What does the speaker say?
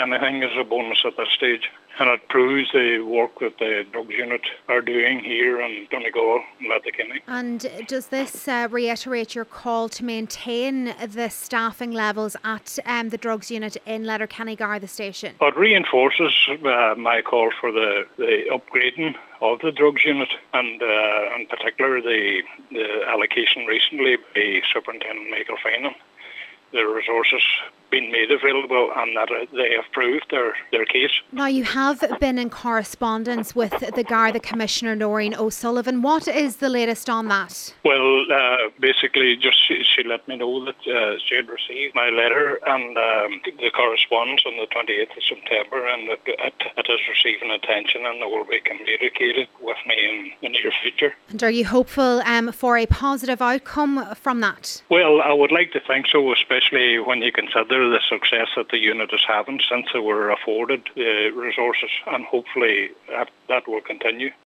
anything is a bonus at this stage. And it proves the work that the drugs unit are doing here in Donegal and Letterkenny. And does this reiterate your call to maintain the staffing levels at the drugs unit in Letterkenny Garda station? It reinforces my call for the upgrading of the drugs unit, and in particular the allocation recently by Superintendent Michael Finan. The resources been made available and that they have proved their case. Now, you have been in correspondence with the Garda Commissioner Noreen O'Sullivan. What is the latest on that? Well, basically just she let me know that she had received my letter and the correspondence on the 28th of September, and that it is receiving attention and it will be communicated with me in the near future. And are you hopeful for a positive outcome from that? Well, I would like to think so, especially when you consider the success that the unit is having since they were afforded the resources, and hopefully that will continue.